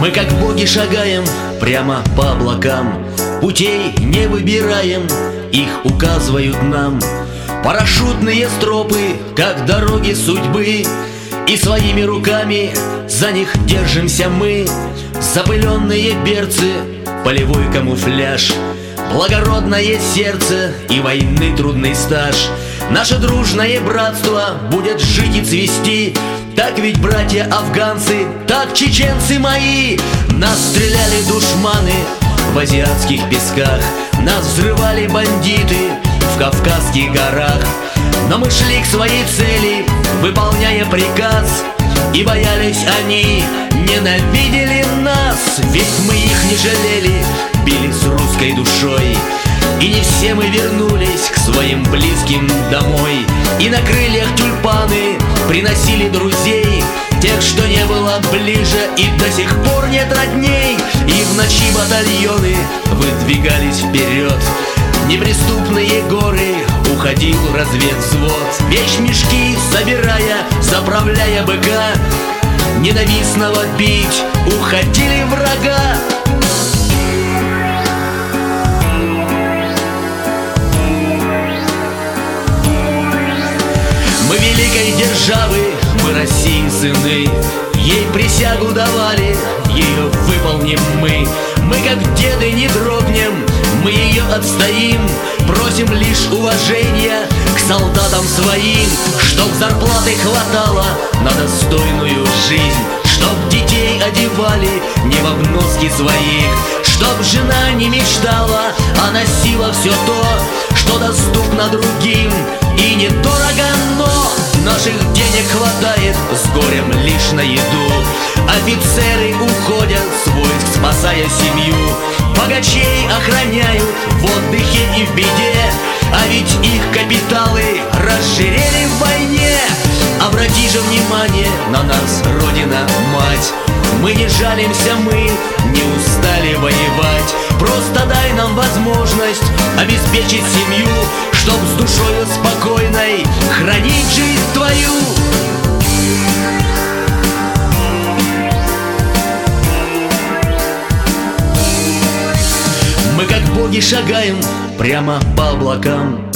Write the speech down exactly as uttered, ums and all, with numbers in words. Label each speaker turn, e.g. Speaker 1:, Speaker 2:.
Speaker 1: Мы как боги шагаем прямо по облакам, путей не выбираем, их указывают нам парашютные стропы, как дороги судьбы, и своими руками за них держимся мы. Запыленные берцы, полевой камуфляж, благородное сердце и войны трудный стаж. Наше дружное братство будет жить и цвести. Так ведь братья афганцы, так чеченцы мои. Нас стреляли душманы в азиатских песках, нас взрывали бандиты в Кавказских горах. Но мы шли к своей цели, выполняя приказ, и боялись они, ненавидели нас. Ведь мы их не жалели, били с русской душой. И не все мы вернулись к своим близким домой. И на крыльях тюльпаны приносили друзей, тех, что не было ближе и до сих пор нет родней. И в ночи батальоны выдвигались вперед, неприступные горы уходил разведвзвод. Вещмешки собирая, заправляя быка, ненавистного бить уходили врага. Мы великой державы, мы России сыны, ей присягу давали, ее выполним мы. Мы как деды не дрогнем, мы ее отстоим. Просим лишь уважения к солдатам своим, чтоб зарплаты хватало на достойную жизнь, чтоб детей одевали не в обноски своих, чтоб жена не мечтала, а носила все то, что доступно другим и недорого, но наших денег хватает с горем лишь на еду. Офицеры уходят с войск, спасая семью, богачей охраняют в отдыхе и в беде. А ведь их капиталы разжирели в войне. Обрати же внимание на нас, Родина-мать, мы не жалимся, мы не устали воевать. Просто дай нам возможность обеспечить семью, чтоб с душою спокойной хранить жизнь твою. Мы как боги шагаем прямо по облакам,